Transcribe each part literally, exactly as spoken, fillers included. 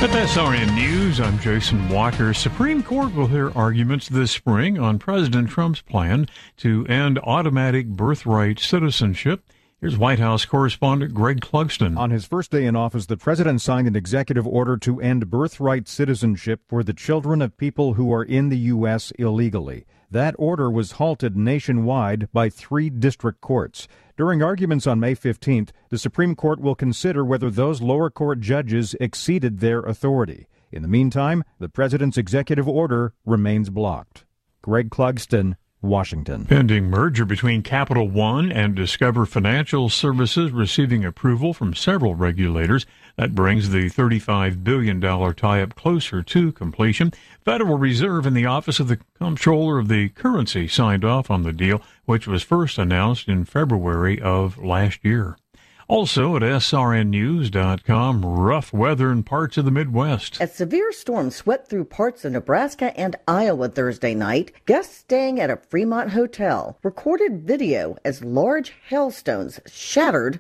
At S R N News, I'm Jason Walker. Supreme Court will hear arguments this spring on President Trump's plan to end automatic birthright citizenship. Here's White House correspondent Greg Clugston. On his first day in office, the president signed an executive order to end birthright citizenship for the children of people who are in the U S illegally. That order was halted nationwide by three district courts. During arguments on May fifteenth, the Supreme Court will consider whether those lower court judges exceeded their authority. In the meantime, the president's executive order remains blocked. Greg Clugston, Washington. Pending merger between Capital One and Discover Financial Services receiving approval from several regulators. That brings the thirty-five billion dollars tie-up closer to completion. Federal Reserve and the Office of the Comptroller of the Currency signed off on the deal, which was first announced in February of last year. Also at S R N news dot com, rough weather in parts of the Midwest. A severe storm swept through parts of Nebraska and Iowa Thursday night. Guests staying at a Fremont hotel recorded video as large hailstones shattered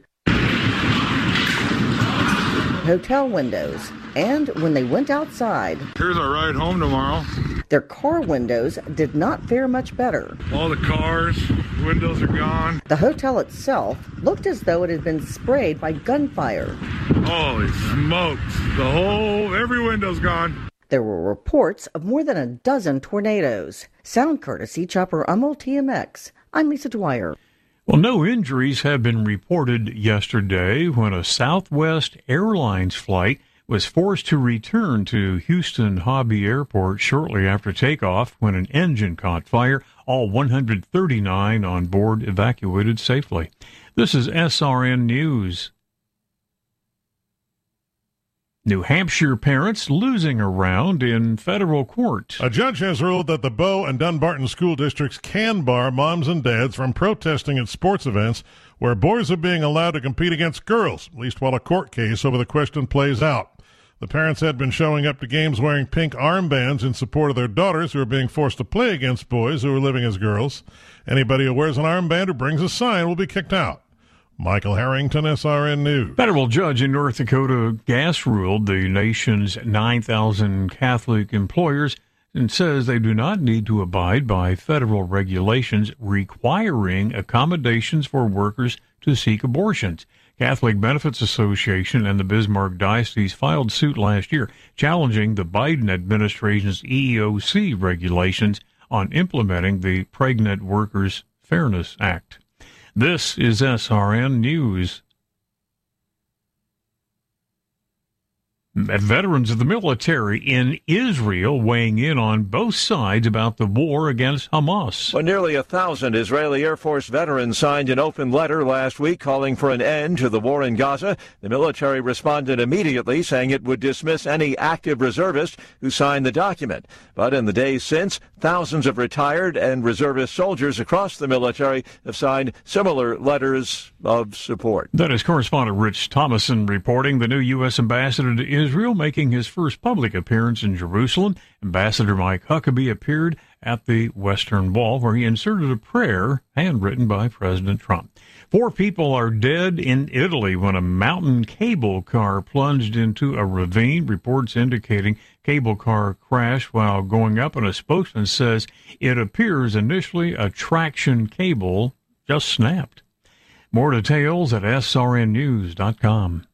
hotel windows. And when they went outside, here's our ride home tomorrow. Their car windows did not fare much better. All the cars, windows are gone. The hotel itself looked as though it had been sprayed by gunfire. Holy smokes. The whole, every window's gone. There were reports of more than a dozen tornadoes. Sound courtesy Chopper Hummel T M X. I'm Lisa Dwyer. Well, no injuries have been reported yesterday when a Southwest Airlines flight was forced to return to Houston Hobby Airport shortly after takeoff when an engine caught fire. All one hundred thirty-nine on board evacuated safely. This is S R N News. New Hampshire parents losing a round in federal court. A judge has ruled that the Bow and Dunbarton school districts can bar moms and dads from protesting at sports events where boys are being allowed to compete against girls, at least while a court case over the question plays out. The parents had been showing up to games wearing pink armbands in support of their daughters who are being forced to play against boys who are living as girls. Anybody who wears an armband or brings a sign will be kicked out. Michael Harrington, S R N News. Federal judge in North Dakota gas ruled the nation's nine thousand Catholic employers and says they do not need to abide by federal regulations requiring accommodations for workers to seek abortions. Catholic Benefits Association and the Bismarck Diocese filed suit last year challenging the Biden administration's E E O C regulations on implementing the Pregnant Workers Fairness Act. This is S R N News. Veterans of the military in Israel weighing in on both sides about the war against Hamas. Well, nearly a thousand Israeli Air Force veterans signed an open letter last week calling for an end to the war in Gaza. The military responded immediately, saying it would dismiss any active reservist who signed the document. But in the days since, thousands of retired and reservist soldiers across the military have signed similar letters of support. That is correspondent Rich Thomason reporting. The new U S ambassador to Israel making his first public appearance in Jerusalem. Ambassador Mike Huckabee appeared at the Western Wall, where he inserted a prayer handwritten by President Trump. Four people are dead in Italy when a mountain cable car plunged into a ravine. Reports indicating cable car crash while going up, and a spokesman says it appears initially a traction cable just snapped. More details at S R N news dot com.